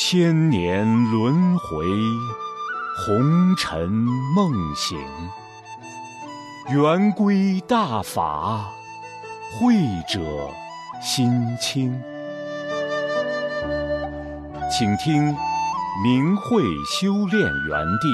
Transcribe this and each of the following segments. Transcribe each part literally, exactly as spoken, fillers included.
千年轮回，红尘梦醒。圆规大法，慧者心清。请听明慧修炼园地。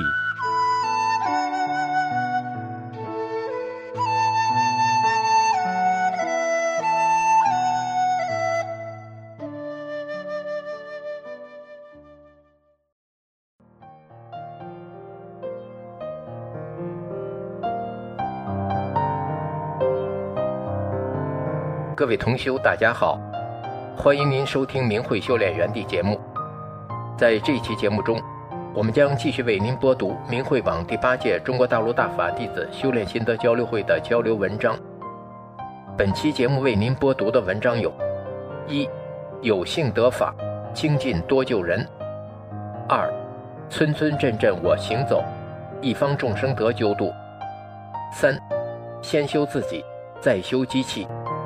各位同修大家好，欢迎您收听明慧修炼园地节目。在这期节目中，我们将继续为您播读明慧网第八届中国大陆大法弟子修炼心得交流会的交流文章。本期节目为您播读的文章有：一、有幸得法，精进多救人；二、村村镇镇我行走，一方众生得救度；三、先修自己，再修机器。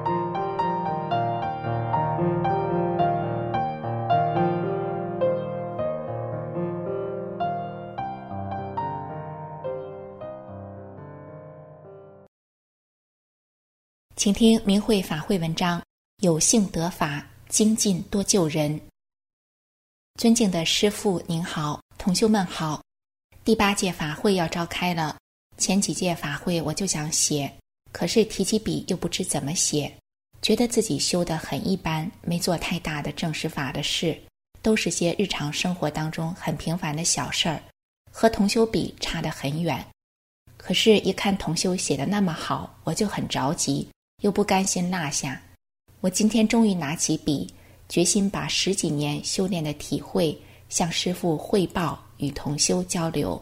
请听明慧法会文章，有幸得法，精进多救人。尊敬的师父您好，同修们好。第八届法会要召开了，前几届法会我就想写，可是提起笔又不知怎么写，觉得自己修得很一般，没做太大的正实法的事，都是些日常生活当中很平凡的小事儿，和同修比差得很远。可是一看同修写得那么好，我就很着急，又不甘心落下。我今天终于拿起笔，决心把十几年修炼的体会向师父汇报，与同修交流。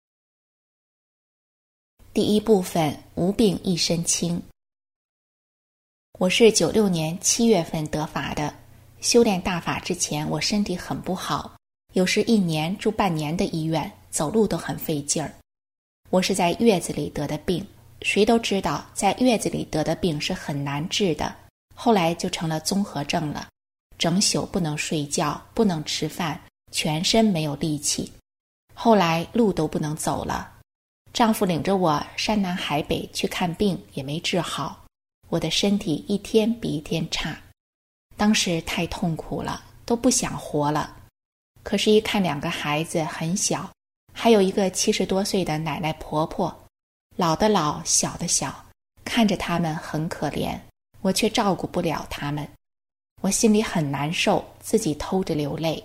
第一部分，无病一身轻。我是九六年七月份得法的，修炼大法之前我身体很不好，有时一年住半年的医院，走路都很费劲儿。我是在月子里得的病，谁都知道在月子里得的病是很难治的，后来就成了综合症了，整宿不能睡觉，不能吃饭，全身没有力气，后来路都不能走了。丈夫领着我山南海北去看病，也没治好，我的身体一天比一天差，当时太痛苦了，都不想活了。可是一看两个孩子很小，还有一个七十多岁的奶奶婆婆，老的老，小的小，看着他们很可怜，我却照顾不了他们，我心里很难受，自己偷着流泪。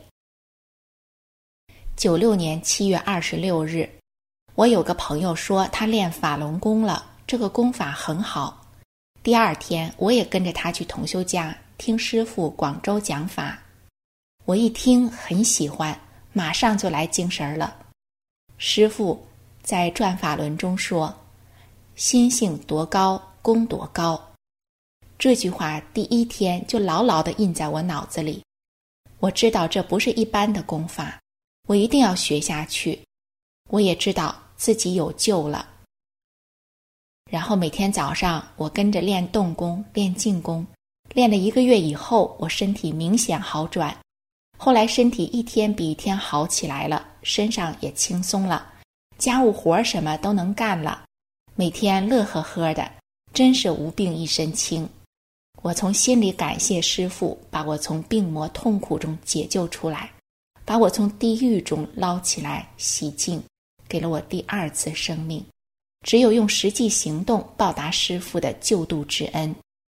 九六年七月二十六日，我有个朋友说他练法轮功了，这个功法很好。第二天我也跟着他去同修家听师父广州讲法，我一听很喜欢，马上就来精神了。师父在转法轮中说，心性多高，功多高。这句话第一天就牢牢地印在我脑子里，我知道这不是一般的功法，我一定要学下去。我也知道自己有救了。然后每天早上我跟着练动功，练静功，练了一个月以后，我身体明显好转。后来身体一天比一天好起来了，身上也轻松了，家务活什么都能干了，每天乐呵呵的，真是无病一身轻。我从心里感谢师父，把我从病魔痛苦中解救出来，把我从地狱中捞起来，洗净，给了我第二次生命。只有用实际行动报答师父的救度之恩。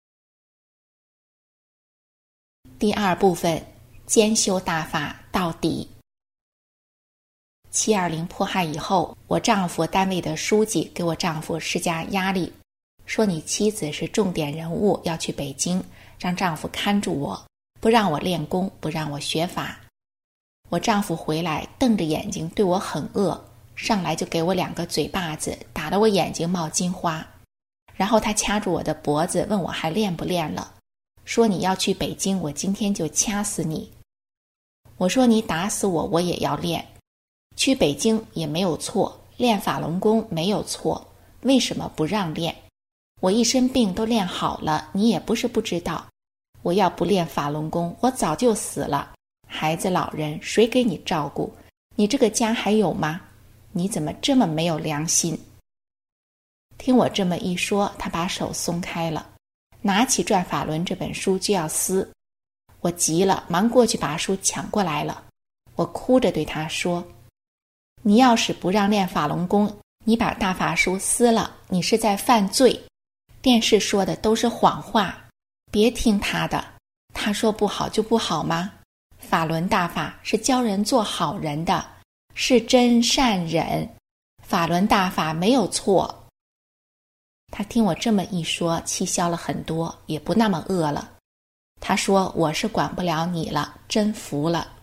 第二部分，兼修大法到底。七二零迫害以后，我丈夫单位的书记给我丈夫施加压力，说你妻子是重点人物，要去北京，让丈夫看住我，不让我练功，不让我学法。我丈夫回来瞪着眼睛对我很恶，上来就给我两个嘴巴子，打得我眼睛冒金花。然后他掐住我的脖子，问我还练不练了，说你要去北京，我今天就掐死你。我说你打死我我也要练，去北京也没有错，练法轮功没有错，为什么不让练？我一身病都练好了，你也不是不知道，我要不练法轮功，我早就死了， 孩子老人谁给你照顾？你这个家还有吗？你怎么这么没有良心？听我这么一说，他把手松开了，拿起《转法轮》这本书就要撕。我急了，忙过去把书抢过来了。我哭着对他说，你要是不让练法轮功，你把大法书撕了，你是在犯罪。电视说的都是谎话，别听他的。他说不好就不好吗？法轮大法是教人做好人的，是真善忍，法轮大法没有错。他听我这么一说，气消了很多，也不那么饿了。他说，我是管不了你了，真服了。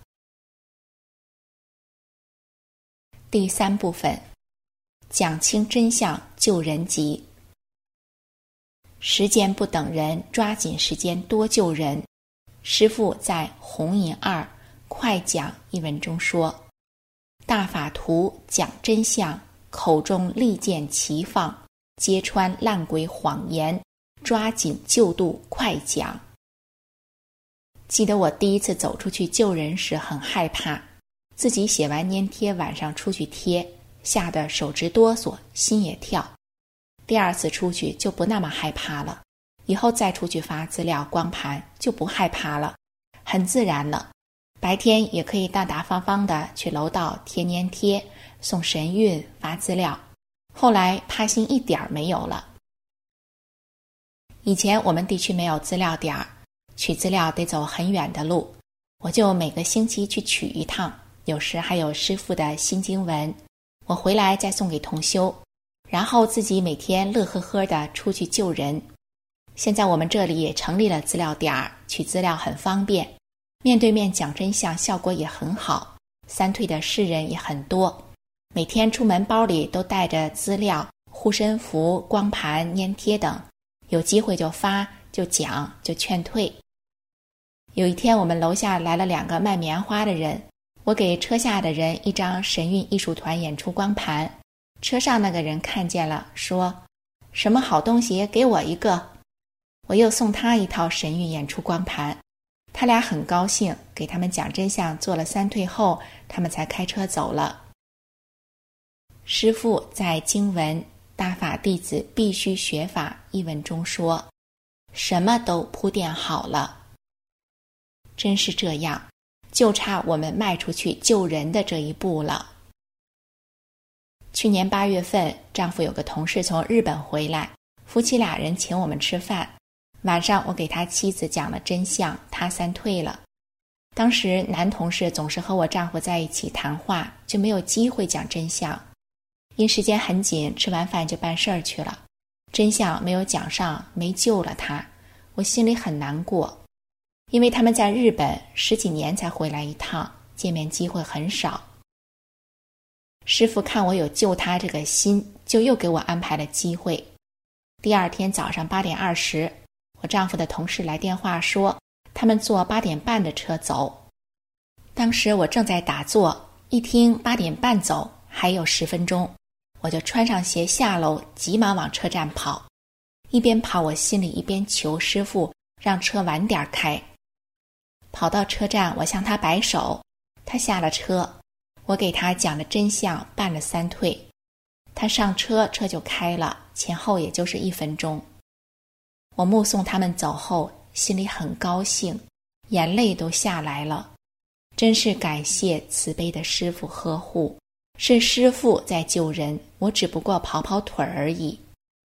第三部分，讲清真相，救人急。时间不等人，抓紧时间多救人。师父在《红银二快讲》一文中说，大法图讲真相，口中利剑齐放，揭穿烂鬼谎言，抓紧救度快讲。记得我第一次走出去救人时很害怕，自己写完粘贴晚上出去贴，吓得手直哆嗦，心也跳。第二次出去就不那么害怕了，以后再出去发资料光盘就不害怕了，很自然了。白天也可以大大方方的去楼道贴粘贴，送神韵发资料，后来怕心一点没有了。以前我们地区没有资料点，取资料得走很远的路，我就每个星期去取一趟，有时还有师父的新经文，我回来再送给同修，然后自己每天乐呵呵的出去救人。现在我们这里也成立了资料点，取资料很方便，面对面讲真相效果也很好，三退的世人也很多，每天出门包里都带着资料、护身符、光盘、粘贴等，有机会就发，就讲，就劝退。有一天我们楼下来了两个卖棉花的人，我给车下的人一张神韵艺术团演出光盘，车上那个人看见了，说，什么好东西，给我一个。我又送他一套神韵演出光盘，他俩很高兴，给他们讲真相做了三退后，他们才开车走了。师父在经文大法弟子必须学法一文中说，什么都铺垫好了。真是这样，就差我们迈出去救人的这一步了。去年八月份，丈夫有个同事从日本回来，夫妻俩人请我们吃饭，晚上我给他妻子讲了真相，他三退了。当时男同事总是和我丈夫在一起谈话，就没有机会讲真相。因时间很紧，吃完饭就办事儿去了，真相没有讲上，没救了他，我心里很难过。因为他们在日本十几年才回来一趟，见面机会很少。师父看我有救他这个心，就又给我安排了机会。第二天早上八点二十，我丈夫的同事来电话说，他们坐八点半的车走。当时我正在打坐，一听八点半走，还有十分钟，我就穿上鞋下楼，急忙往车站跑。一边跑，我心里一边求师父让车晚点开。跑到车站，我向他摆手，他下了车，我给他讲了真相，办了三退。他上车，车就开了，前后也就是一分钟。我目送他们走后，心里很高兴，眼泪都下来了。真是感谢慈悲的师父呵护，是师父在救人，我只不过跑跑腿而已。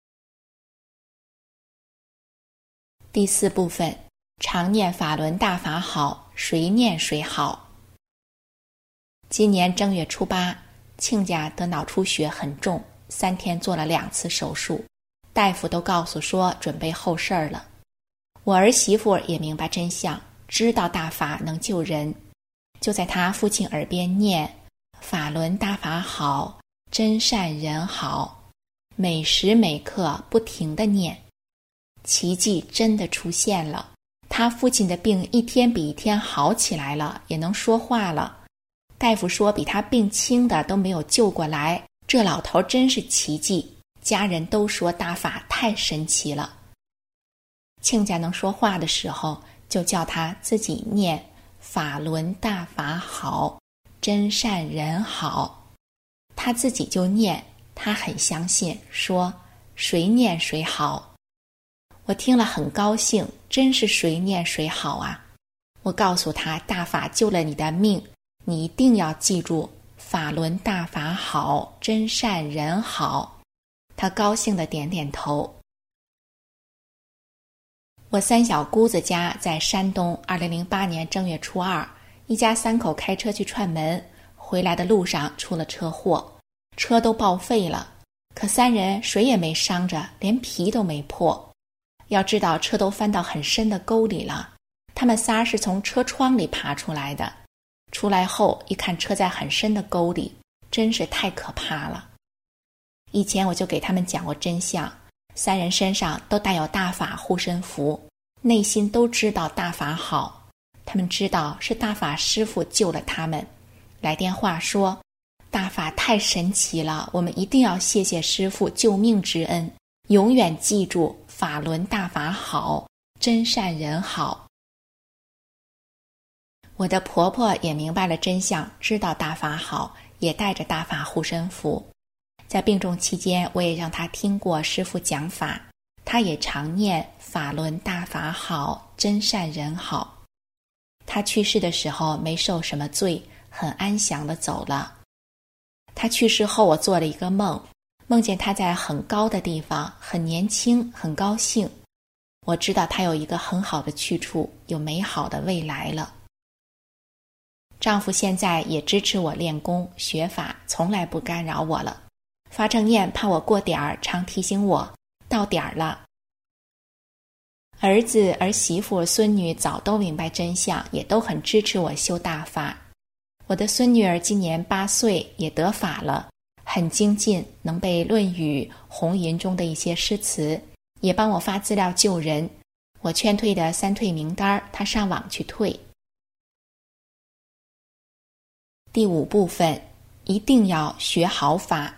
第四部分，常念法轮大法好，谁念谁好。今年正月初八，亲家得脑出血很重，三天做了两次手术，大夫都告诉说准备后事儿了。我儿媳妇也明白真相，知道大法能救人，就在他父亲耳边念法轮大法好，真善人好，每时每刻不停地念。奇迹真的出现了，他父亲的病一天比一天好起来了，也能说话了。大夫说比他病轻的都没有救过来，这老头真是奇迹。家人都说大法太神奇了。亲家能说话的时候，就叫他自己念法轮大法好，真善人好。他自己就念，他很相信，说谁念谁好。我听了很高兴，真是谁念谁好啊。我告诉他，大法救了你的命，你一定要记住，法轮大法好，真善人好。他高兴地点点头。我三小姑子家在山东，二零零八年正月初二，一家三口开车去串门，回来的路上出了车祸，车都报废了，可三人谁也没伤着，连皮都没破。要知道车都翻到很深的沟里了，他们仨是从车窗里爬出来的。出来后一看车在很深的沟里，真是太可怕了。以前我就给他们讲过真相，三人身上都带有大法护身符，内心都知道大法好。他们知道是大法师父救了他们，来电话说大法太神奇了，我们一定要谢谢师父救命之恩，永远记住法轮大法好，真善人好。我的婆婆也明白了真相，知道大法好，也带着大法护身符。在病重期间，我也让她听过师父讲法，她也常念法轮大法好，真善人好。她去世的时候没受什么罪，很安详地走了。她去世后，我做了一个梦，梦见她在很高的地方，很年轻，很高兴。我知道她有一个很好的去处，有美好的未来了。丈夫现在也支持我练功学法，从来不干扰我了。发正念怕我过点儿，常提醒我到点儿了。儿子儿媳妇孙女早都明白真相，也都很支持我修大法。我的孙女儿今年八岁，也得法了，很精进，能背《论语》《红吟》中的一些诗词，也帮我发资料救人。我劝退的三退名单，她上网去退。第五部分，一定要学好法。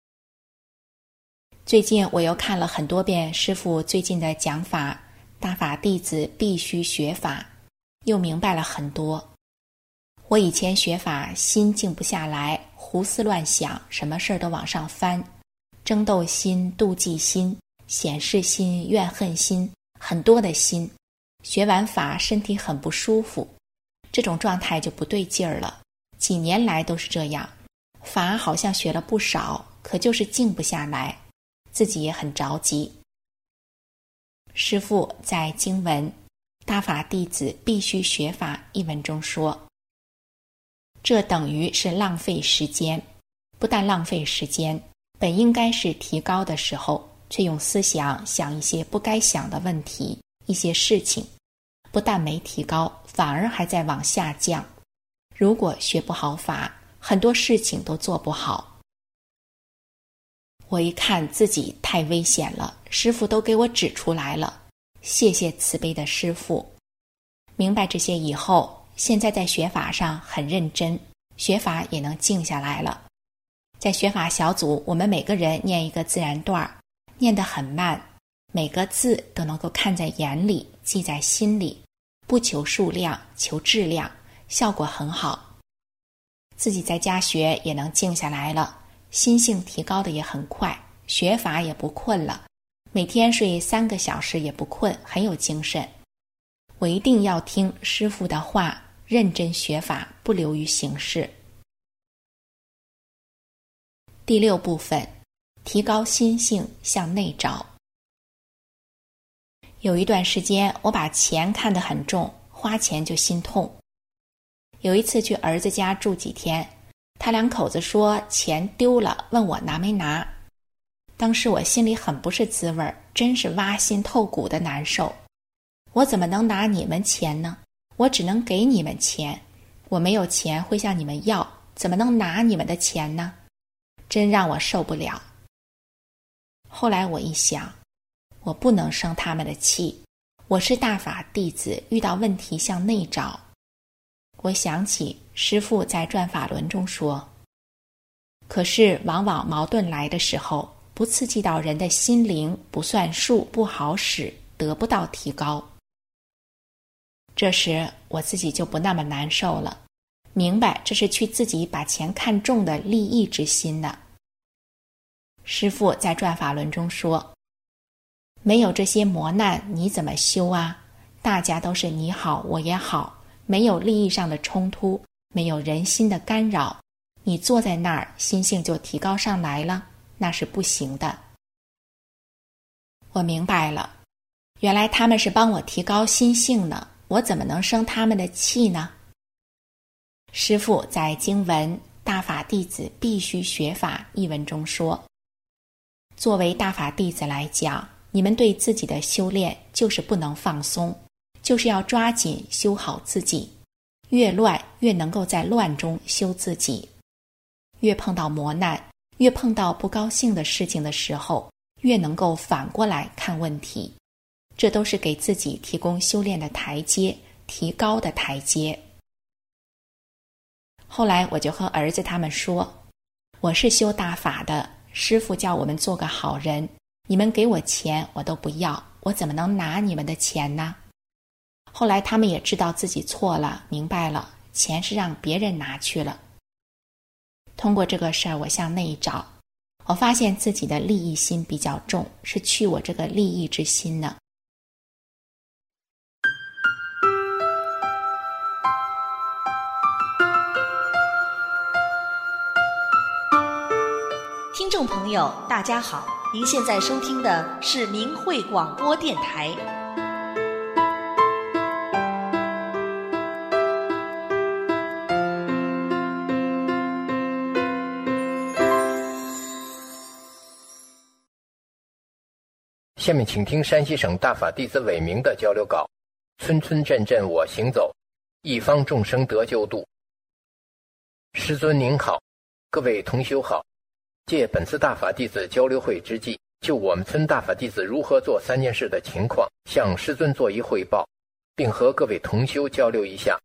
最近我又看了很多遍师父最近的讲法，大法弟子必须学法，又明白了很多。我以前学法心静不下来，胡思乱想，什么事儿都往上翻，争斗心、妒忌心、显示心、怨恨心，很多的心。学完法身体很不舒服，这种状态就不对劲儿了。几年来都是这样，法好像学了不少，可就是静不下来，自己也很着急。师父在经文《大法弟子必须学法》一文中说，这等于是浪费时间，不但浪费时间，本应该是提高的时候，却用思想想一些不该想的问题，一些事情，不但没提高，反而还在往下降。如果学不好法，很多事情都做不好。我一看自己太危险了，师父都给我指出来了，谢谢慈悲的师父。明白这些以后，现在在学法上很认真，学法也能静下来了。在学法小组，我们每个人念一个自然段，念得很慢，每个字都能够看在眼里，记在心里，不求数量，求质量，效果很好。自己在家学也能静下来了，心性提高的也很快，学法也不困了，每天睡三个小时也不困，很有精神。我一定要听师父的话，认真学法，不流于形式。第六部分，提高心性，向内找。有一段时间，我把钱看得很重，花钱就心痛。有一次去儿子家住几天，他两口子说钱丢了，问我拿没拿。当时我心里很不是滋味，真是挖心透骨的难受。我怎么能拿你们钱呢？我只能给你们钱，我没有钱会向你们要，怎么能拿你们的钱呢？真让我受不了。后来我一想，我不能生他们的气，我是大法弟子，遇到问题向内找。我想起师父在转法轮中说，可是往往矛盾来的时候，不刺激到人的心灵，不算数，不好使，得不到提高。 这时我自己就不那么难受了，明白这是去自己把钱看重的利益之心呢。师父在转法轮中说，没有这些磨难你怎么修啊？大家都是你好我也好，没有利益上的冲突，没有人心的干扰，你坐在那儿心性就提高上来了，那是不行的。我明白了，原来他们是帮我提高心性呢，我怎么能生他们的气呢？师父在经文《大法弟子必须学法》一文中说，作为大法弟子来讲，你们对自己的修炼就是不能放松，就是要抓紧修好自己，越乱越能够在乱中修自己，越碰到磨难，越碰到不高兴的事情的时候，越能够反过来看问题，这都是给自己提供修炼的台阶，提高的台阶。后来我就和儿子他们说，我是修大法的，师父叫我们做个好人，你们给我钱我都不要，我怎么能拿你们的钱呢？后来他们也知道自己错了，明白了，钱是让别人拿去了。通过这个事儿，我向内找，我发现自己的利益心比较重，是去我这个利益之心呢。 听众朋友大家好，您现在收听的是明慧广播电台。 下面请听山西省大法弟子韦明的交流稿，村村镇镇我行走，一方众生得救度。师尊您好，各位同修好，借本次大法弟子交流会之际，就我们村大法弟子如何做三件事的情况，向师尊做一汇报，并和各位同修交流一下。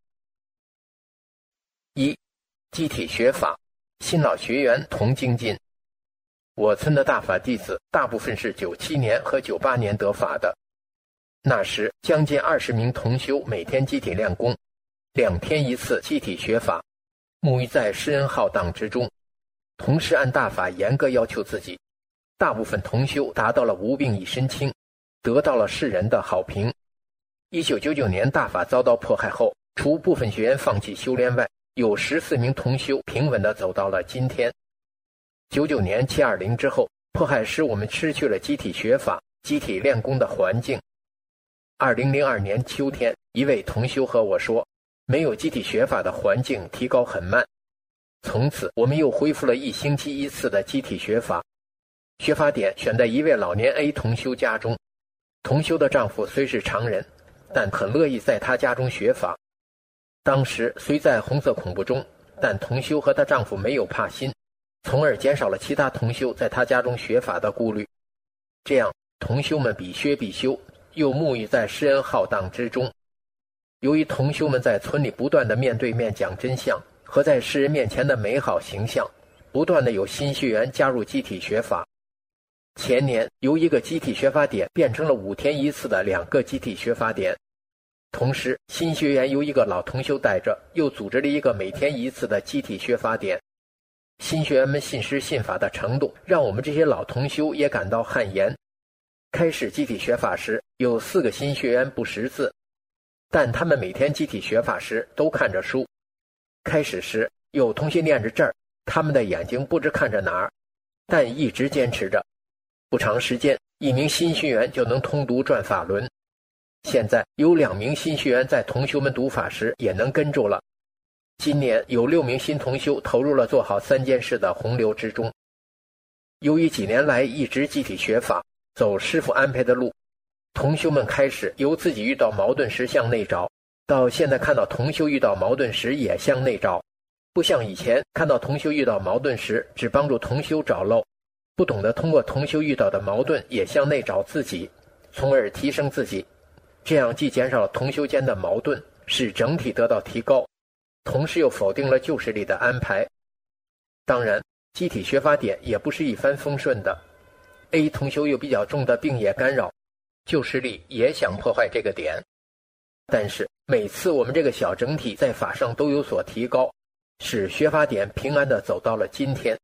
一、集体学法，新老学员同精进。我村的大法弟子大部分是九七年和九八年得法的，那时将近二十名同修每天集体练功，两天一次集体学法，沐浴在施恩浩荡之中，同时按大法严格要求自己，大部分同修达到了无病一身轻，得到了世人的好评。一九九九年大法遭到迫害后，除部分学员放弃修炼外，有十四名同修平稳地走到了今天。九九年七二零之后，迫害使我们失去了集体学法、集体练功的环境。二零零二年秋天，一位同修和我说，没有集体学法的环境提高很慢。从此我们又恢复了一星期一次的集体学法，学法点选在一位老年 A 同修家中。同修的丈夫虽是常人，但很乐意在他家中学法。当时虽在红色恐怖中，但同修和她丈夫没有怕心，从而减少了其他同修在他家中学法的顾虑。这样同修们比学必修，又沐浴在施恩浩荡之中。由于同修们在村里不断的面对面讲真相和在世人面前的美好形象，不断的有新学员加入集体学法。前年由一个集体学法点变成了五天一次的两个集体学法点，同时新学员由一个老同修带着，又组织了一个每天一次的集体学法点。新学员们信师信法的程度，让我们这些老同修也感到汗颜。开始集体学法时，有四个新学员不识字，但他们每天集体学法时都看着书。开始时有同学念着这儿，他们的眼睛不知看着哪儿，但一直坚持着。不长时间，一名新学员就能通读转法轮。现在有两名新学员在同修们读法时也能跟住了。今年有六名新同修投入了做好三件事的洪流之中。由于几年来一直集体学法，走师父安排的路，同修们开始由自己遇到矛盾时向内找，到现在看到同修遇到矛盾时也向内找，不像以前看到同修遇到矛盾时只帮助同修找漏，不懂得通过同修遇到的矛盾也向内找自己，从而提升自己。这样既减少了同修间的矛盾，使整体得到提高，同时又否定了旧势力的安排。当然，集体学法点也不是一帆风顺的。A 同修有比较重的病业干扰，旧势力也想破坏这个点。但是每次我们这个小整体在法上都有所提高，使学法典平安地走到了今天。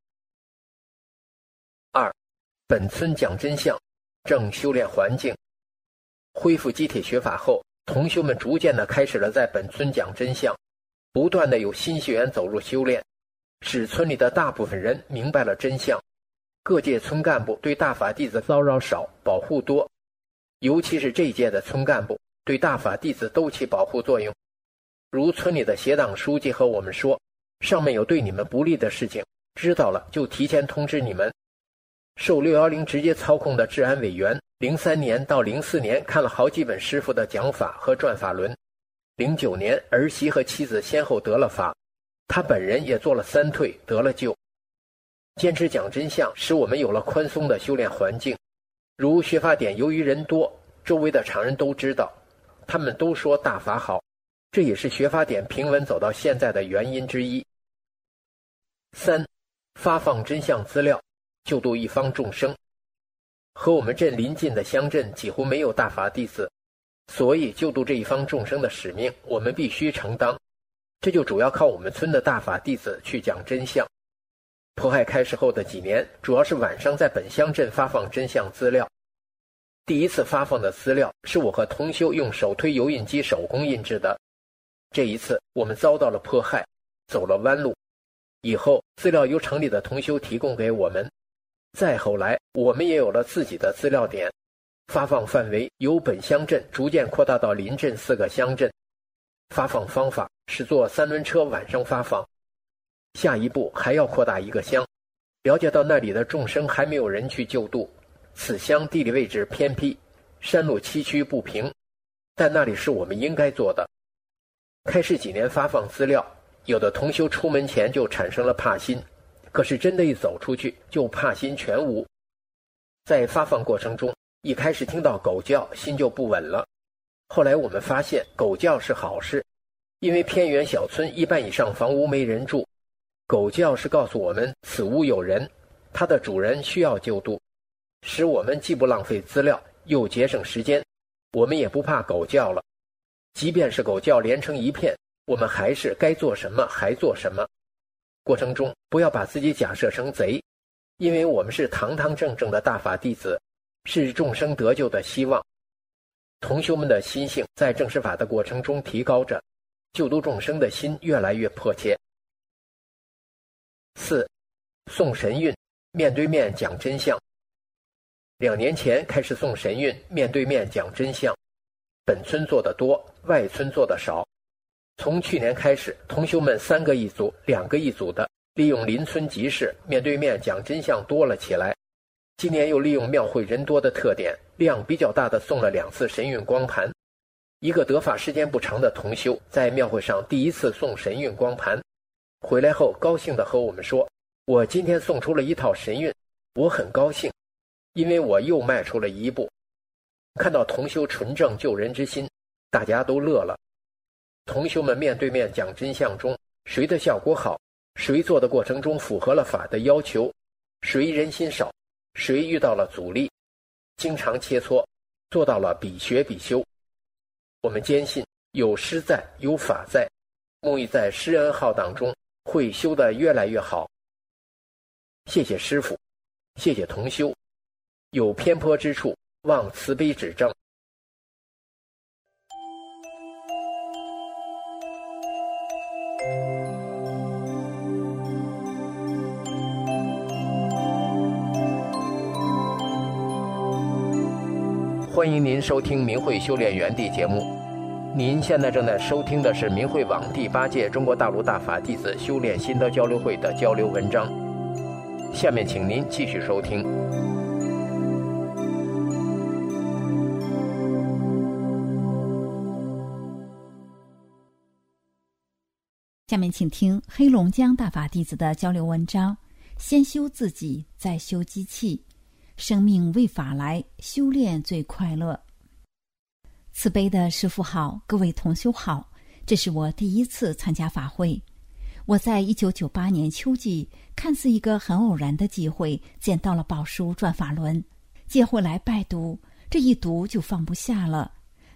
二，本村讲真相，正修炼环境。恢复集体学法后，同修们逐渐地开始了在本村讲真相，不断地有新学员走入修炼，使村里的大部分人明白了真相。各界村干部对大法弟子骚扰少，保护多，尤其是这一届的村干部对大法弟子都起保护作用。如村里的协党书记和我们说，上面有对你们不利的事情，知道了就提前通知你们。受六一零直接操控的治安委员，零三年到零四年看了好几本师傅的讲法和转法轮，零九年儿媳和妻子先后得了法，他本人也做了三退，得了救。坚持讲真相，使我们有了宽松的修炼环境。如学法典由于人多，周围的常人都知道，他们都说大法好，这也是学法典平稳走到现在的原因之一。三，发放真相资料，救度一方众生。和我们镇邻近的乡镇几乎没有大法弟子，所以救度这一方众生的使命我们必须承当，这就主要靠我们村的大法弟子去讲真相。迫害开始后的几年，主要是晚上在本乡镇发放真相资料。第一次发放的资料是我和同修用手推油印机手工印制的，这一次我们遭到了迫害，走了弯路。以后资料由城里的同修提供给我们，再后来我们也有了自己的资料点，发放范围由本乡镇逐渐扩大到邻镇四个乡镇。发放方法是坐三轮车晚上发放，下一步还要扩大一个乡，了解到那里的众生还没有人去救度。此乡地理位置偏僻，山路崎岖不平，但那里是我们应该做的。开始几年发放资料，有的同修出门前就产生了怕心，可是真的一走出去就怕心全无。在发放过程中，一开始听到狗叫心就不稳了，后来我们发现狗叫是好事，因为偏远小村一半以上房屋没人住，狗叫是告诉我们此屋有人，它的主人需要救度，使我们既不浪费资料又节省时间，我们也不怕狗叫了。即便是狗叫连成一片，我们还是该做什么还做什么。过程中不要把自己假设成贼，因为我们是堂堂正正的大法弟子，是众生得救的希望。同修们的心性在证实法的过程中提高着，救度众生的心越来越迫切。四，诵神韵，面对面讲真相。两年前开始诵神韵，面对面讲真相，本村做得多，外村做得少。从去年开始，同修们三个一组两个一组的利用邻村集市面对面讲真相多了起来。今年又利用庙会人多的特点，量比较大的送了两次神韵光盘。一个得法时间不长的同修在庙会上第一次送神韵光盘，回来后高兴地和我们说，我今天送出了一套神韵，我很高兴，因为我又迈出了一步。看到同修纯正救人之心，大家都乐了。同修们面对面讲真相中，谁的效果好，谁做的过程中符合了法的要求，谁人心少，谁遇到了阻力，经常切磋，做到了比学比修。我们坚信有师在，有法在，沐浴在施恩浩荡中，会修得越来越好。谢谢师父，谢谢同修，有偏颇之处，望慈悲指正。欢迎您收听明慧修炼园地节目。您现在正在收听的是明慧网第八届中国大陆大法弟子修炼心得交流会的交流文章。下面请您继续收听。 下面请听黑龙江大法弟子的交流文章：先修自己，再修机器。生命为法来，修炼最快乐。慈悲的师父好，各位同修好，这是我第一次参加法会。我在一九九八年秋季，看似一个很偶然的机会，捡到了宝书转法轮，借回来拜读，这一读就放不下了。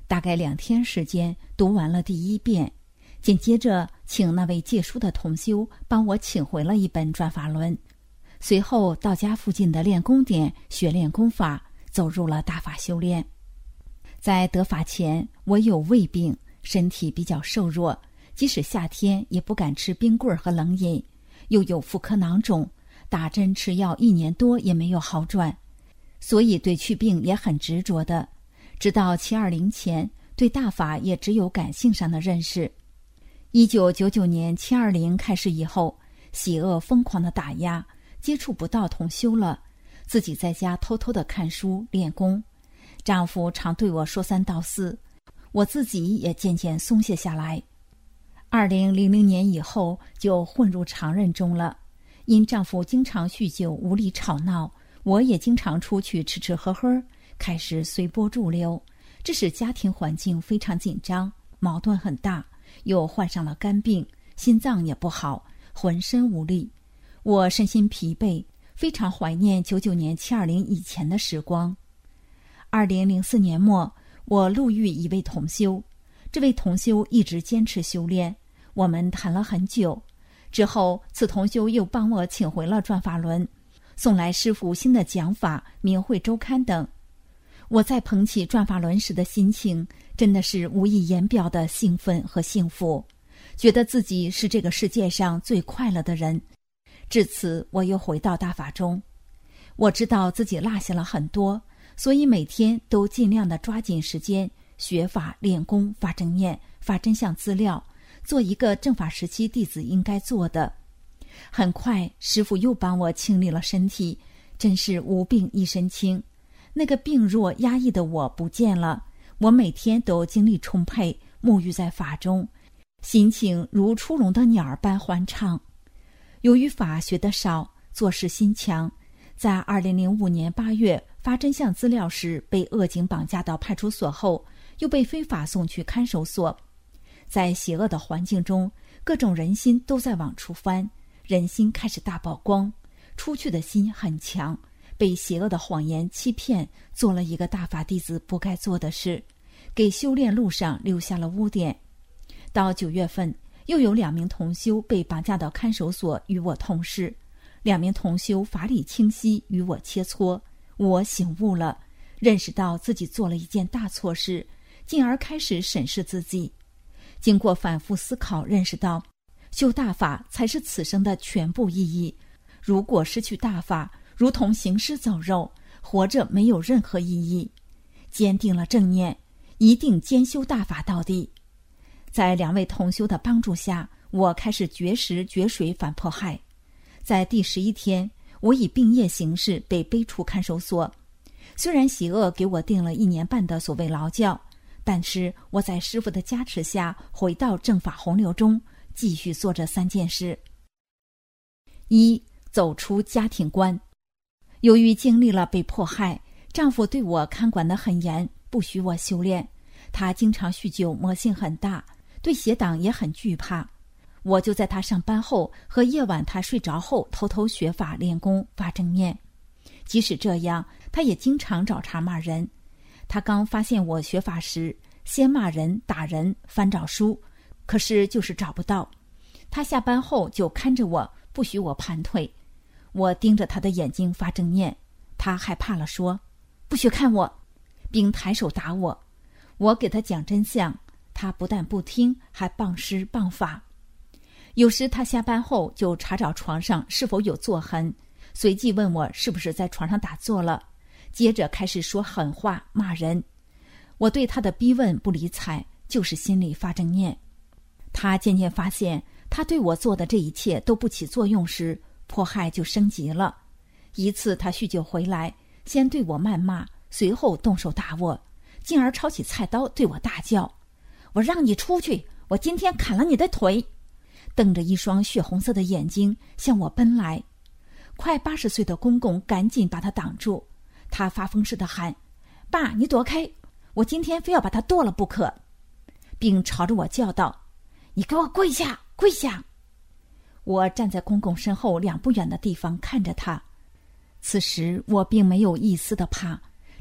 大概两天时间读完了第一遍，紧接着请那位借书的同修帮我请回了一本转法轮，随后到家附近的练功点学练功法，走入了大法修炼。在得法前，我有胃病，身体比较瘦弱，即使夏天也不敢吃冰棍和冷饮，又有妇科囊肿，打针吃药一年多也没有好转，所以对祛病也很执着的。直到七二零前，对大法也只有感性上的认识。一九九九年七二零开始以后，喜恶疯狂的打压，接触不到同修了，自己在家偷偷的看书练功。丈夫常对我说三道四，我自己也渐渐松懈下来。二零零零年以后就混入常人中了，因丈夫经常酗酒无理吵闹，我也经常出去吃吃喝喝，开始随波逐流，这使家庭环境非常紧张，矛盾很大，又患上了肝病，心脏也不好，浑身无力。我身心疲惫，非常怀念九九年七二零以前的时光。二零零四年末，我路遇一位同修，这位同修一直坚持修炼，我们谈了很久。之后，此同修又帮我请回了转法轮，送来师父新的讲法、明慧周刊等。我在捧起转法轮时的心情，真的是无以言表的兴奋和幸福，觉得自己是这个世界上最快乐的人。至此，我又回到大法中。我知道自己落下了很多，所以每天都尽量的抓紧时间学法练功，发正念，发真相资料，做一个正法时期弟子应该做的。很快师父又帮我清理了身体，真是无病一身轻。那个病弱压抑的我不见了，我每天都精力充沛，沐浴在法中，心情如出笼的鸟儿般欢畅。由于法学得少，做事心强，在二零零五年八月发真相资料时被恶警绑架到派出所后，又被非法送去看守所。在邪恶的环境中，各种人心都在往出翻，人心开始大曝光，出去的心很强，被邪恶的谎言欺骗，做了一个大法弟子不该做的事，给修炼路上留下了污点。到九月份，又有两名同修被绑架到看守所与我同事，两名同修法理清晰与我切磋，我醒悟了，认识到自己做了一件大错事，进而开始审视自己。经过反复思考，认识到修大法才是此生的全部意义，如果失去大法，如同行尸走肉，活着没有任何意义。坚定了正念，一定兼修大法到底。在两位同修的帮助下，我开始绝食绝水反迫害。在第十一天，我以病业形式被背出看守所。虽然邪恶给我定了一年半的所谓劳教，但是我在师父的加持下回到正法洪流中，继续做这三件事。一、走出家庭关。由于经历了被迫害，丈夫对我看管得很严，不许我修炼。他经常酗酒，魔性很大，对邪党也很惧怕。我就在他上班后和夜晚他睡着后偷偷学法练功发正念。即使这样，他也经常找茬骂人。他刚发现我学法时，先骂人打人翻找书，可是就是找不到。他下班后就看着我，不许我盘腿。我盯着他的眼睛发正念，他害怕了说不许看我，并抬手打我。我给他讲真相，他不但不听，还谤师谤法。有时他下班后就查找床上是否有坐痕，随即问我是不是在床上打坐了，接着开始说狠话骂人。我对他的逼问不理睬，就是心里发正念。他渐渐发现他对我做的这一切都不起作用时，迫害就升级了。一次他酗酒回来，先对我谩骂，随后动手打我，进而抄起菜刀对我大叫，我让你出去，我今天砍了你的腿。瞪着一双血红色的眼睛向我奔来。快八十岁的公公赶紧把他挡住，他发疯似的喊，爸你躲开，我今天非要把他剁了不可，并朝着我叫道，你给我跪下跪下。我站在公公身后两步远的地方看着他，此时我并没有一丝的怕，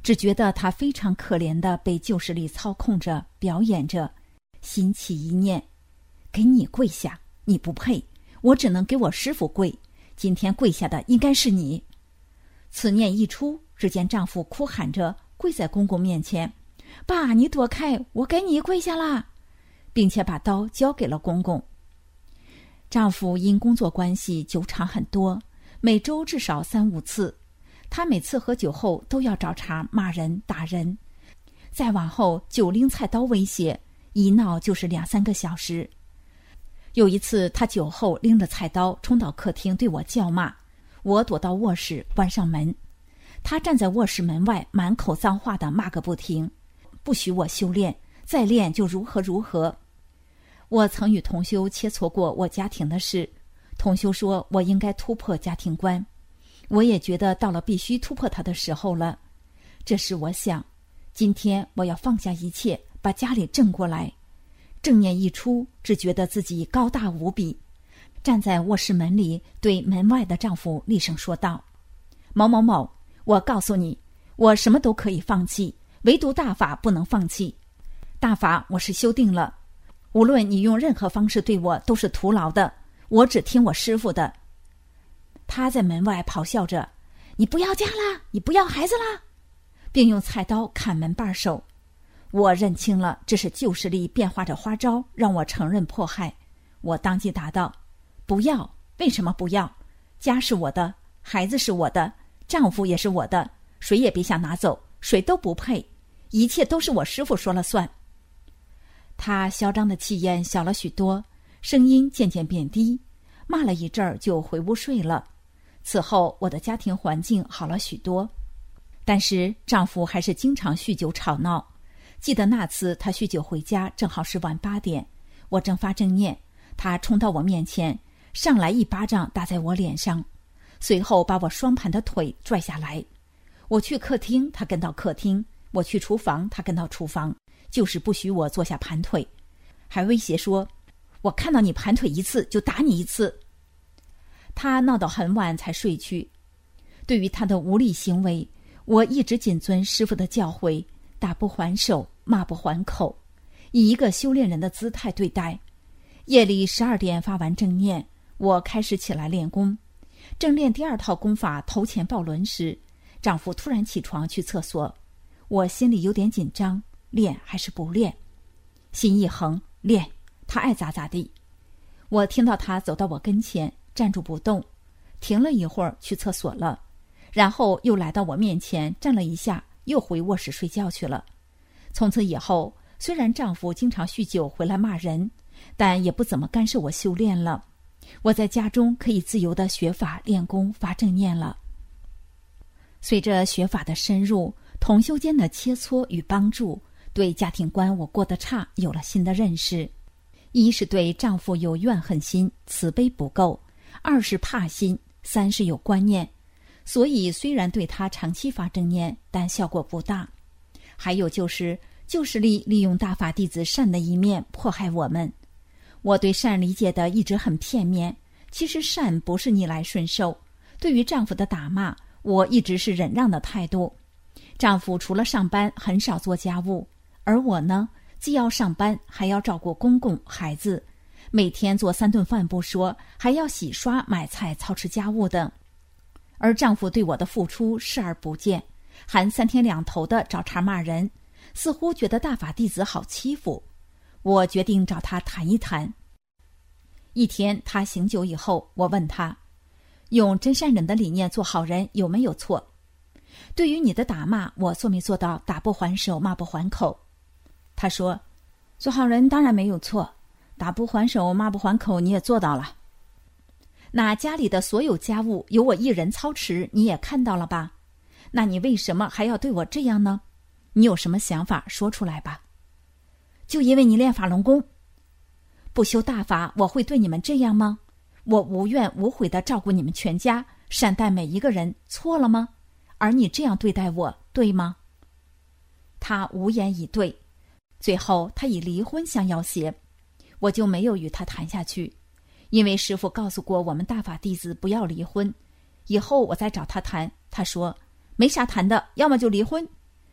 只觉得他非常可怜地被旧势力操控着表演着，心起一念，给你跪下，你不配，我只能给我师父跪，今天跪下的应该是你。此念一出，只见丈夫哭喊着跪在公公面前，爸，你躲开，我给你跪下啦，并且把刀交给了公公。丈夫因工作关系酒场很多，每周至少三五次，他每次喝酒后都要找茬骂人打人，再往后就拎菜刀威胁，一闹就是两三个小时。有一次他酒后拎着菜刀冲到客厅对我叫骂，我躲到卧室关上门，他站在卧室门外满口脏话的骂个不停，不许我修炼，再练就如何如何。我曾与同修切磋过我家庭的事，同修说我应该突破家庭观，我也觉得到了必须突破它的时候了。这时我想，今天我要放下一切，把家里正过来。正念一出，只觉得自己高大无比，站在卧室门里对门外的丈夫厉声说道，某某某，我告诉你，我什么都可以放弃，唯独大法不能放弃。大法我是修定了，无论你用任何方式对我都是徒劳的，我只听我师父的。他在门外咆哮着，你不要家啦，你不要孩子啦，并用菜刀砍门把手。我认清了，这是旧势力变化着花招，让我承认迫害。我当即答道，不要，为什么不要？家是我的，孩子是我的，丈夫也是我的，谁也别想拿走，谁都不配，一切都是我师父说了算。他嚣张的气焰小了许多，声音渐渐变低，骂了一阵儿就回屋睡了。此后我的家庭环境好了许多，但是丈夫还是经常酗酒吵闹。记得那次他酗酒回家正好是晚八点，我正发正念，他冲到我面前，上来一巴掌打在我脸上，随后把我双盘的腿拽下来。我去客厅，他跟到客厅，我去厨房，他跟到厨房，就是不许我坐下盘腿，还威胁说，我看到你盘腿一次就打你一次。他闹到很晚才睡去。对于他的无理行为，我一直谨遵师父的教诲，打不还手，骂不还口，以一个修炼人的姿态对待。夜里十二点发完正念，我开始起来练功。正练第二套功法头前抱轮时，丈夫突然起床去厕所，我心里有点紧张，练还是不练？心一横，练，他爱咋咋地。我听到他走到我跟前，站住不动，停了一会儿去厕所了，然后又来到我面前站了一下，又回卧室睡觉去了。从此以后，虽然丈夫经常酗酒回来骂人，但也不怎么干涉我修炼了。我在家中可以自由地学法练功发正念了。随着学法的深入，同修间的切磋与帮助，对家庭观我过得差有了新的认识。一是对丈夫有怨恨心，慈悲不够；二是怕心；三是有观念。所以虽然对他长期发正念，但效果不大。还有就是旧势力利用大法弟子善的一面迫害我们。我对善理解的一直很片面，其实善不是逆来顺受。对于丈夫的打骂，我一直是忍让的态度。丈夫除了上班很少做家务，而我呢，既要上班还要照顾公公孩子，每天做三顿饭不说，还要洗刷买菜操持家务等。而丈夫对我的付出视而不见，还三天两头的找茬骂人，似乎觉得大法弟子好欺负。我决定找他谈一谈。一天他醒酒以后，我问他，用真善忍的理念做好人有没有错？对于你的打骂，我做没做到打不还手，骂不还口？他说，做好人当然没有错，打不还手，骂不还口你也做到了。那家里的所有家务由我一人操持，你也看到了吧？那你为什么还要对我这样呢？你有什么想法说出来吧。就因为你练法轮功，不修大法，我会对你们这样吗？我无怨无悔地照顾你们全家，善待每一个人，错了吗？而你这样对待我，对吗？他无言以对。最后他以离婚相要挟，我就没有与他谈下去，因为师父告诉过我们大法弟子不要离婚。以后我再找他谈，他说没啥谈的，要么就离婚，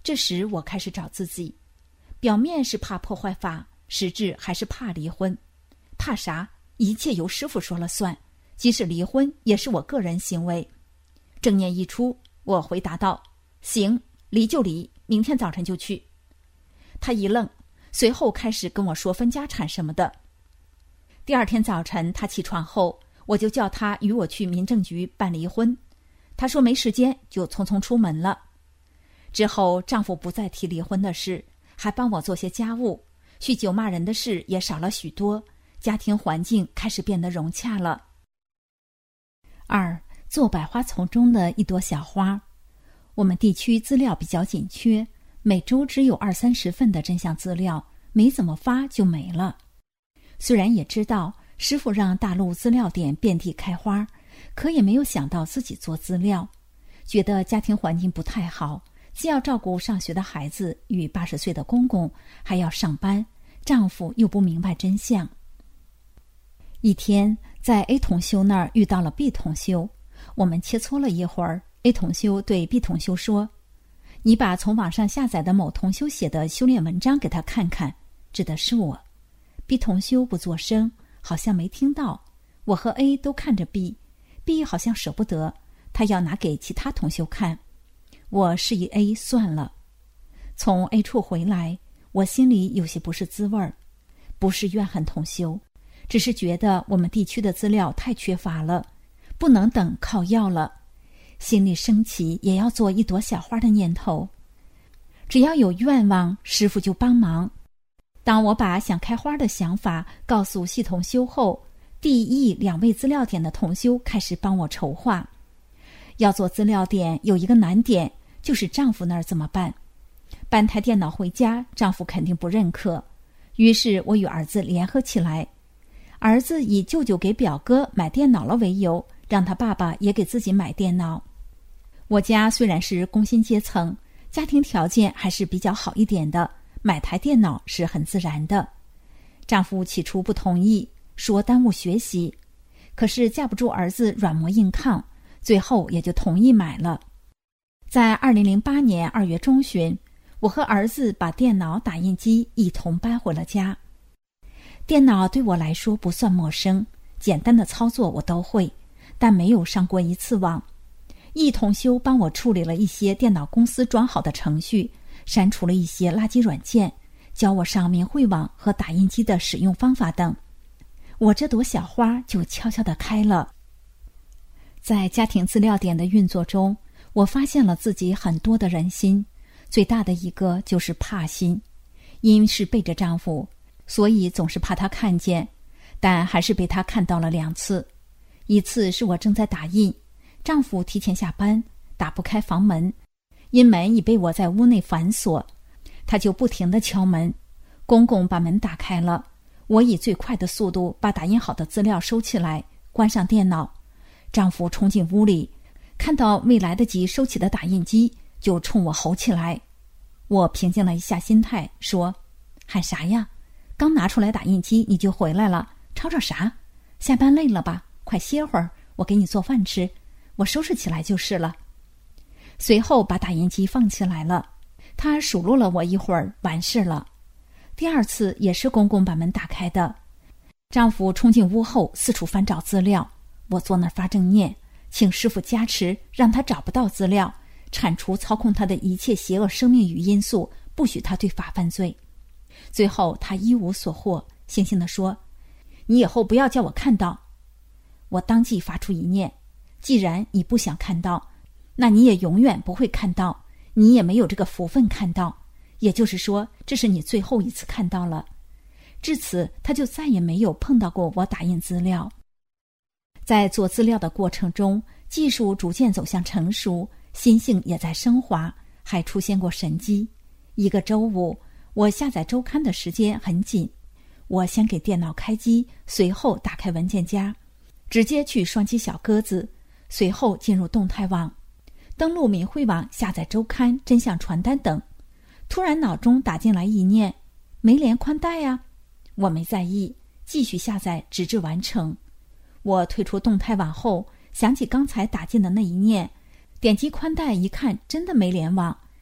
这时我开始找自己，表面是怕破坏法，实质还是怕离婚。怕啥？一切由师父说了算，即使离婚也是我个人行为。正念一出，我回答道：行，离就离，明天早晨就去。他一愣，随后开始跟我说分家产什么的。第二天早晨他起床后，我就叫他与我去民政局办离婚，他说没时间，就匆匆出门了。之后丈夫不再提离婚的事，还帮我做些家务，酗酒骂人的事也少了许多，家庭环境开始变得融洽了。二，做百花丛中的一朵小花。我们地区资料比较紧缺，每周只有二三十份的真相资料，没怎么发就没了。虽然也知道师父让大陆资料点遍地开花，可也没有想到自己做资料，觉得家庭环境不太好，既要照顾上学的孩子与八十岁的公公，还要上班，丈夫又不明白真相。一天在 A 同修那儿遇到了 B 同修，我们切磋了一会儿， A 同修对 B 同修说：你把从网上下载的某同修写的修炼文章给他看看，指的是我。 B 同修不作声，好像没听到，我和 A 都看着 B， B 好像舍不得，他要拿给其他同修看。我示意 A 算了。从 A 处回来，我心里有些不是滋味儿，不是怨恨同修，只是觉得我们地区的资料太缺乏了，不能等靠要了，心里升起也要做一朵小花的念头。只要有愿望，师父就帮忙。当我把想开花的想法告诉系同修后，地义两位资料点的同修开始帮我筹划。要做资料点有一个难点，就是丈夫那儿怎么办？搬台电脑回家，丈夫肯定不认可。于是我与儿子联合起来，儿子以舅舅给表哥买电脑了为由，让他爸爸也给自己买电脑。我家虽然是工薪阶层，家庭条件还是比较好一点的，买台电脑是很自然的。丈夫起初不同意，说耽误学习，可是架不住儿子软磨硬抗，最后也就同意买了。在二零零八年二月中旬，我和儿子把电脑、打印机一同搬回了家。电脑对我来说不算陌生，简单的操作我都会，但没有上过一次网。易同修帮我处理了一些电脑公司装好的程序，删除了一些垃圾软件，教我上明慧网和打印机的使用方法等。我这朵小花就悄悄地开了。在家庭资料点的运作中，我发现了自己很多的人心，最大的一个就是怕心。因是背着丈夫，所以总是怕他看见，但还是被他看到了两次。一次是我正在打印，丈夫提前下班，打不开房门，因门已被我在屋内反锁，他就不停地敲门。公公把门打开了，我以最快的速度把打印好的资料收起来，关上电脑。丈夫冲进屋里，看到未来得及收起的打印机，就冲我吼起来。我平静了一下心态，说：喊啥呀？刚拿出来打印机你就回来了，吵吵啥？下班累了吧？快歇会儿，我给你做饭吃，我收拾起来就是了。随后把打印机放起来了，他数落了我一会儿，完事了。第二次也是公公把门打开的，丈夫冲进屋后四处翻找资料，我坐那儿发正念，请师父加持，让他找不到资料，铲除操控他的一切邪恶生命与因素，不许他对法犯罪。最后他一无所获，悻悻地说：你以后不要叫我看到。我当即发出一念：既然你不想看到，那你也永远不会看到，你也没有这个福分看到，也就是说，这是你最后一次看到了。至此他就再也没有碰到过我打印资料。在做资料的过程中，技术逐渐走向成熟，心性也在升华，还出现过神迹。一个周五，我下载周刊的时间很紧，我先给电脑开机，随后打开文件夹，直接去双击小鸽子，随后进入动态网，登录明慧网下载周刊、真相传单等。突然脑中打进来意念：没连宽带呀！我没在意，继续下载直至完成。我退出动态网后，想起刚才打进的那一念，点击宽带一看，真的没连网。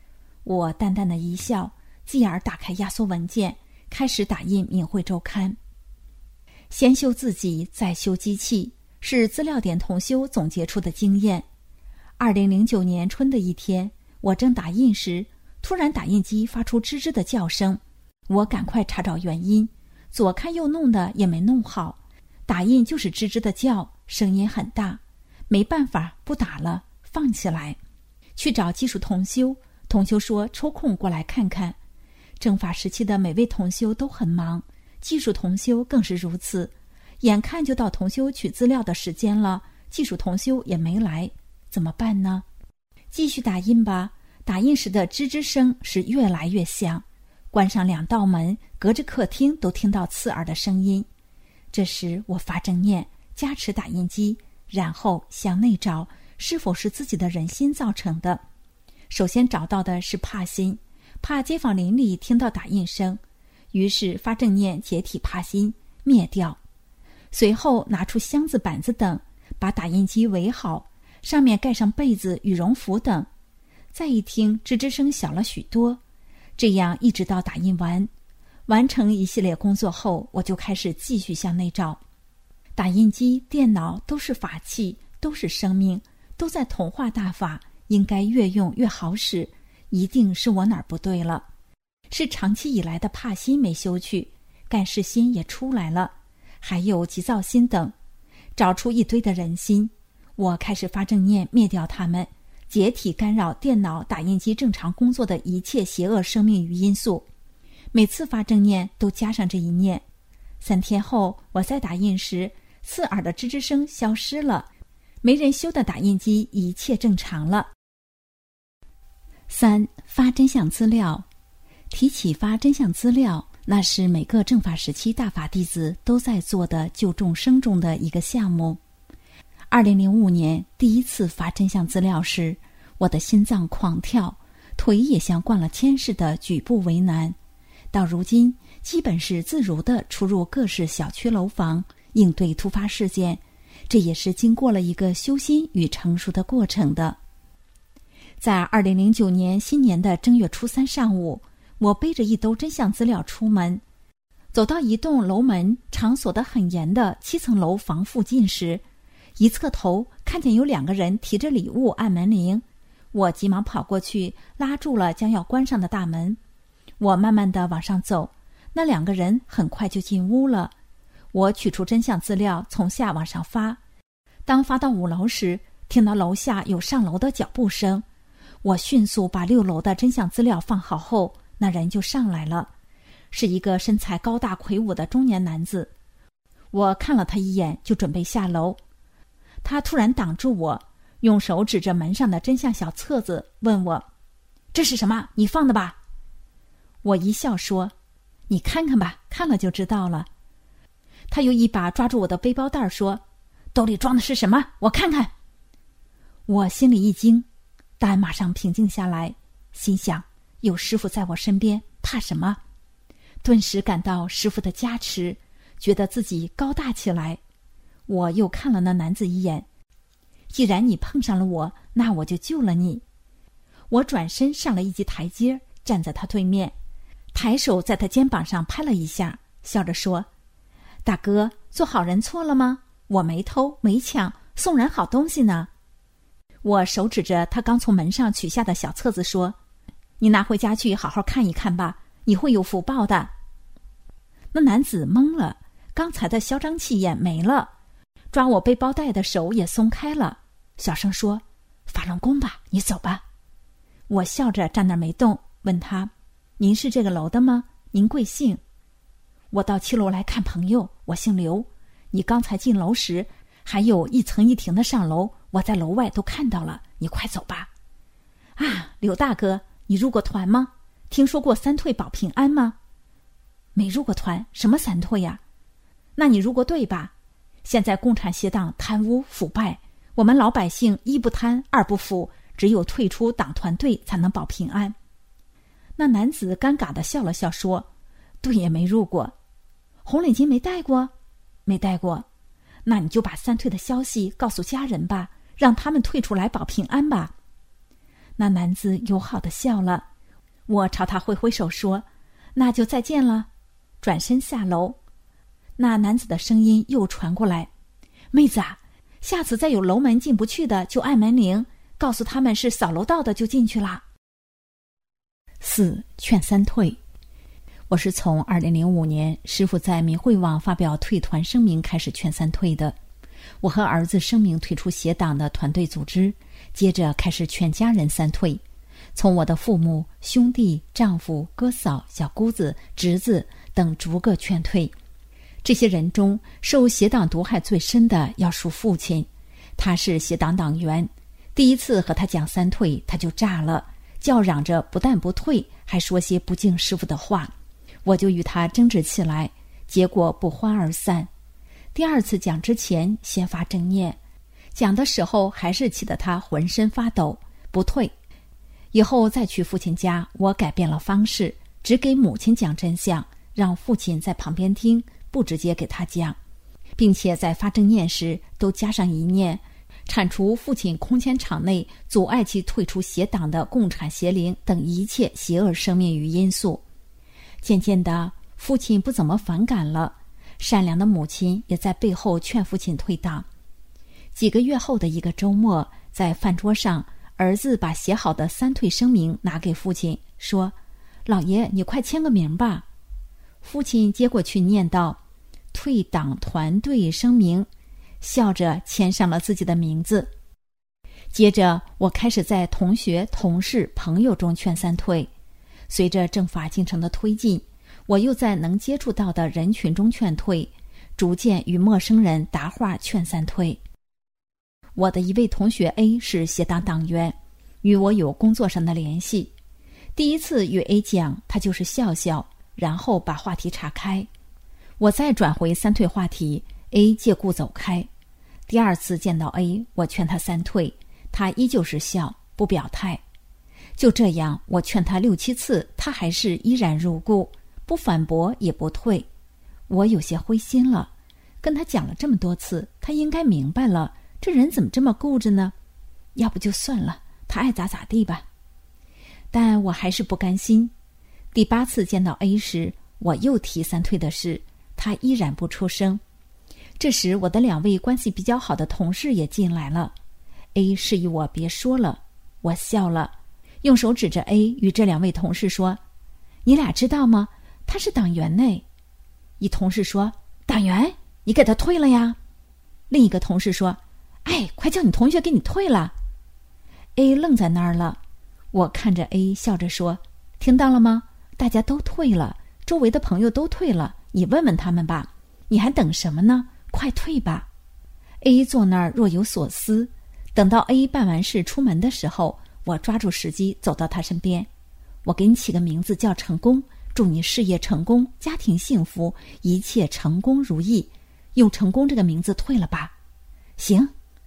我淡淡的一笑，继而打开压缩文件，开始打印《明慧周刊》。先修自己，再修机器，是资料点同修总结出的经验。二零零九年春的一天，我正打印时，突然打印机发出吱吱的叫声，我赶快查找原因，左看右弄的也没弄好，打印就是吱吱的叫，声音很大，没办法，不打了，放起来。去找技术同修，同修说抽空过来看看。正法时期的每位同修都很忙，技术同修更是如此，眼看就到同修取资料的时间了，技术同修也没来，怎么办呢？继续打印吧。打印时的吱吱声是越来越响，关上两道门，隔着客厅都听到刺耳的声音。这时我发正念，加持打印机，然后向内找是否是自己的人心造成的。首先找到的是怕心，怕街坊邻里听到打印声，于是发正念解体怕心，灭掉。随后拿出箱子板子等，把打印机围好，上面盖上被子羽绒服等。再一听吱吱声小了许多，这样一直到打印完。完成一系列工作后，我就开始继续向内照。打印机、电脑都是法器，都是生命，都在同化大法，应该越用越好使，一定是我哪儿不对了。是长期以来的怕心没修去，干事心也出来了，还有急躁心等，找出一堆的人心。我开始发正念灭掉它们，解体干扰电脑、打印机正常工作的一切邪恶生命与因素。每次发正念都加上这一念。三天后，我在打印时，刺耳的吱吱声消失了，没人修的打印机一切正常了。三、发真相资料。提起发真相资料，那是每个正法时期大法弟子都在做的救众生中的一个项目。二零零五年第一次发真相资料时，我的心脏狂跳，腿也像灌了铅似的举步为难。到如今，基本是自如地出入各式小区楼房，应对突发事件，这也是经过了一个修心与成熟的过程的。在二零零九年新年的正月初三上午，我背着一兜真相资料出门，走到一栋楼门常锁得很严的七层楼房附近时，一侧头看见有两个人提着礼物按门铃，我急忙跑过去拉住了将要关上的大门。我慢慢地往上走，那两个人很快就进屋了。我取出真相资料从下往上发，当发到五楼时，听到楼下有上楼的脚步声。我迅速把六楼的真相资料放好后，那人就上来了，是一个身材高大魁梧的中年男子。我看了他一眼就准备下楼，他突然挡住我，用手指着门上的真相小册子问我：这是什么？你放的吧？我一笑说：你看看吧，看了就知道了。他又一把抓住我的背包带说：兜里装的是什么？我看看。我心里一惊，但马上平静下来，心想有师父在我身边，怕什么？顿时感到师父的加持，觉得自己高大起来。我又看了那男子一眼，既然你碰上了我，那我就救了你。我转身上了一级台阶，站在他对面，抬手在他肩膀上拍了一下，笑着说：大哥，做好人错了吗？我没偷没抢，送人好东西呢。我手指着他刚从门上取下的小册子说：你拿回家去好好看一看吧，你会有福报的。那男子懵了，刚才的嚣张气焰没了，抓我背包带的手也松开了，小声说：法轮功吧，你走吧。我笑着站那儿没动，问他：您是这个楼的吗？您贵姓？我到七楼来看朋友，我姓刘。你刚才进楼时还有一层一停的上楼，我在楼外都看到了，你快走吧。啊，刘大哥，你入过团吗？听说过三退保平安吗？没入过团，什么三退呀？那你入过队吧？现在共产邪党贪污腐败，我们老百姓一不贪二不腐，只有退出党团队才能保平安。那男子尴尬地笑了笑说：队也没入过。红领巾没带过？没带过。那你就把三退的消息告诉家人吧，让他们退出来保平安吧。那男子友好地笑了， 我朝他挥挥手说：“那就再见了。”转身下楼，那男子的声音又传过来：“妹子啊，下次再有楼门进不去的就按门铃，告诉他们是扫楼道的就进去啦。”四劝三退。我是从二零零五年师父在明慧网发表退团声明开始劝三退的。我和儿子声明退出邪党的团队组织，接着开始劝家人三退，从我的父母、兄弟、丈夫、哥嫂、小姑子、侄子等逐个劝退。这些人中受邪党毒害最深的要数父亲，他是邪党党员。第一次和他讲三退，他就炸了，叫嚷着不但不退，还说些不敬师父的话。我就与他争执起来，结果不欢而散。第二次讲之前先发正念，讲的时候还是气得他浑身发抖，不退。以后再去父亲家，我改变了方式，只给母亲讲真相，让父亲在旁边听，不直接给他讲，并且在发正念时都加上一念，铲除父亲空间场内阻碍其退出邪党的共产邪灵等一切邪恶生命与因素。渐渐的，父亲不怎么反感了，善良的母亲也在背后劝父亲退党。几个月后的一个周末，在饭桌上，儿子把写好的三退声明拿给父亲，说：“老爷，你快签个名吧。”父亲接过去念道：“退党团队声明”，笑着签上了自己的名字。接着，我开始在同学、同事、朋友中劝三退。随着正法进程的推进，我又在能接触到的人群中劝退，逐渐与陌生人答话劝三退。我的一位同学 A 是邪党党员，与我有工作上的联系。第一次与 A 讲，他就是笑笑，然后把话题岔开。我再转回三退话题， A 借故走开。第二次见到 A， 我劝他三退，他依旧是笑，不表态。就这样，我劝他六七次，他还是依然如故，不反驳也不退。我有些灰心了，跟他讲了这么多次，他应该明白了，这人怎么这么固执呢？要不就算了，他爱咋咋地吧。但我还是不甘心。第八次见到 A 时，我又提三退的事，他依然不出声。这时我的两位关系比较好的同事也进来了。 A 示意我别说了，我笑了，用手指着 A 与这两位同事说：“你俩知道吗？他是党员呢。”一同事说：“党员？你给他退了呀？”另一个同事说：“哎，快叫你同学给你退了。” A 愣在那儿了。我看着 A 笑着说：“听到了吗？大家都退了，周围的朋友都退了，你问问他们吧，你还等什么呢？快退吧。” A 坐那儿若有所思。等到 A 办完事出门的时候，我抓住时机走到他身边。我给你起个名字叫成功，祝你事业成功，家庭幸福，一切成功如意。用成功这个名字退了吧。行。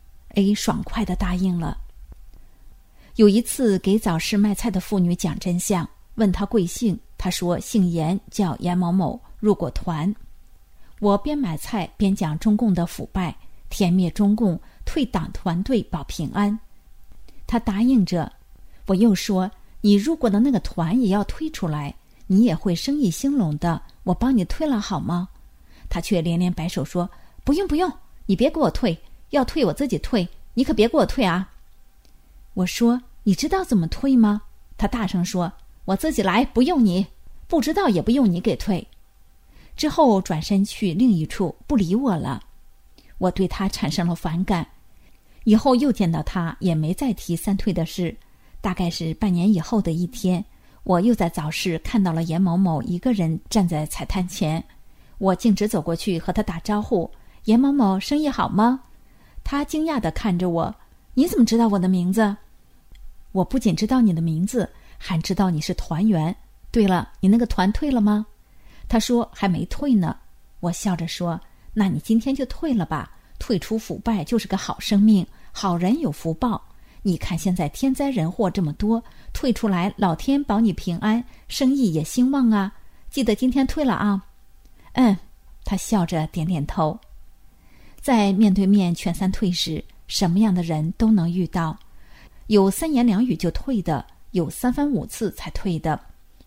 A 爽快地答应了。有一次给早市卖菜的妇女讲真相，问她贵姓，她说姓严，叫严某某，入过团。我边买菜边讲中共的腐败，天灭中共，退党团队保平安。她答应着。我又说，你入过的那个团也要退出来，你也会生意兴隆的，我帮你退了好吗？她却连连摆手说，不用不用，你别给我退，要退我自己退，你可别给我退啊。我说，你知道怎么退吗？她大声说，我自己来，不用你，不知道也不用你给退。之后转身去另一处，不理我了。我对她产生了反感，以后又见到她也没再提三退的事。大概是半年以后的一天，我又在早市看到了严某某一个人站在菜摊前，我径直走过去和他打招呼，严某某生意好吗？他惊讶地看着我，你怎么知道我的名字？我不仅知道你的名字，还知道你是团员。对了，你那个团退了吗？他说还没退呢。我笑着说，那你今天就退了吧，退出腐败就是个好生命，好人有福报。你看现在天灾人祸这么多，退出来老天保你平安，生意也兴旺啊，记得今天退了啊。嗯，他笑着点点头。在面对面劝三退时，什么样的人都能遇到，有三言两语就退的，有三番五次才退的，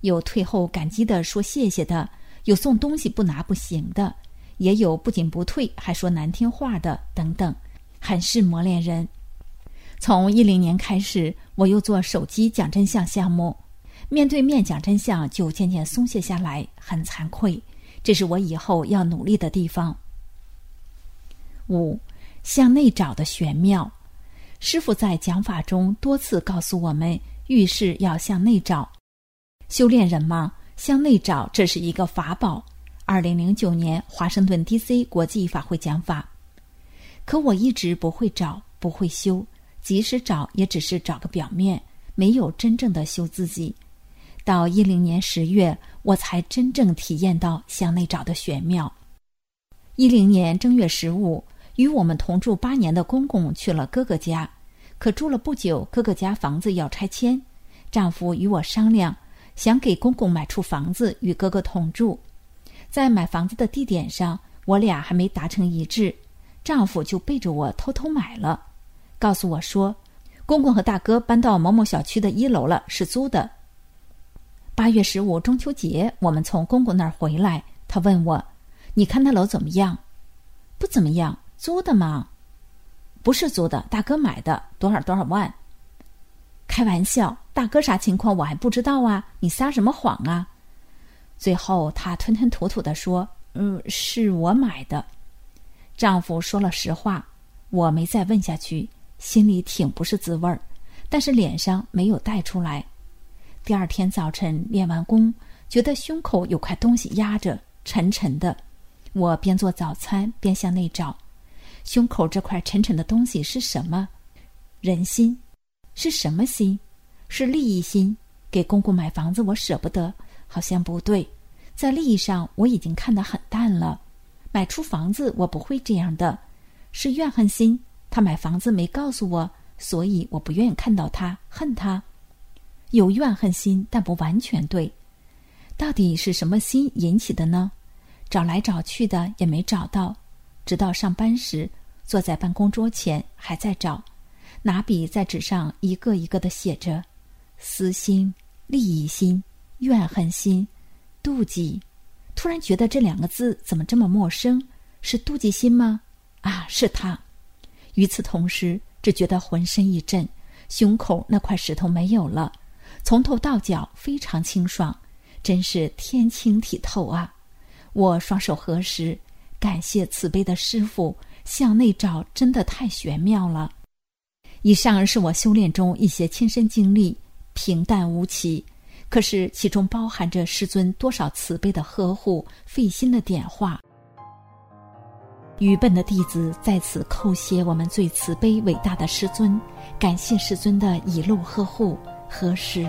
有退后感激的说谢谢的，有送东西不拿不行的，也有不仅不退还说难听话的等等，很是磨练人。从一零年开始，我又做手机讲真相项目，面对面讲真相就渐渐松懈下来，很惭愧，这是我以后要努力的地方。五，向内找的玄妙。师父在讲法中多次告诉我们，遇事要向内找。修炼人嘛，向内找，这是一个法宝。二零零九年华盛顿 D C 国际法会讲法，可我一直不会找，不会修，即使找也只是找个表面，没有真正的修自己。到一零年十月，我才真正体验到向内找的玄妙。一零年正月十五，与我们同住八年的公公去了哥哥家，可住了不久，哥哥家房子要拆迁，丈夫与我商量，想给公公买处房子与哥哥同住。在买房子的地点上，我俩还没达成一致，丈夫就背着我偷偷买了，告诉我说，公公和大哥搬到某某小区的一楼了，是租的。八月十五中秋节，我们从公公那儿回来，他问我，你看那楼怎么样？不怎么样，租的吗？不是租的，大哥买的，多少多少万。开玩笑，大哥啥情况我还不知道啊，你撒什么谎啊？最后他吞吞吐吐地说，嗯，是我买的。丈夫说了实话，我没再问下去，心里挺不是滋味儿，但是脸上没有带出来。第二天早晨练完功，觉得胸口有块东西压着，沉沉的。我边做早餐边向内找，胸口这块沉沉的东西是什么？人心。是什么心？是利益心。给公公买房子我舍不得，好像不对，在利益上我已经看得很淡了。买出房子我不会这样的。是怨恨心，他买房子没告诉我，所以我不愿意看到他，恨他。有怨恨心，但不完全对。到底是什么心引起的呢？找来找去的也没找到，直到上班时坐在办公桌前还在找，拿笔在纸上一个一个地写着私心、利益心、怨恨心、妒忌。突然觉得这两个字怎么这么陌生？是妒忌心吗？啊，是他。与此同时，只觉得浑身一震，胸口那块石头没有了，从头到脚非常清爽，真是天清体透啊！我双手合十，感谢慈悲的师父，向内找真的太玄妙了。以上是我修炼中一些亲身经历，平淡无奇，可是其中包含着师尊多少慈悲的呵护，费心的点化。愚笨的弟子在此叩谢我们最慈悲伟大的师尊，感谢师尊的一路呵护和施。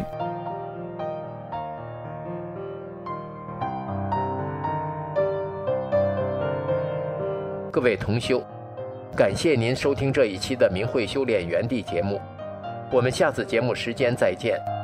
各位同修，感谢您收听这一期的明慧修炼园地节目，我们下次节目时间再见。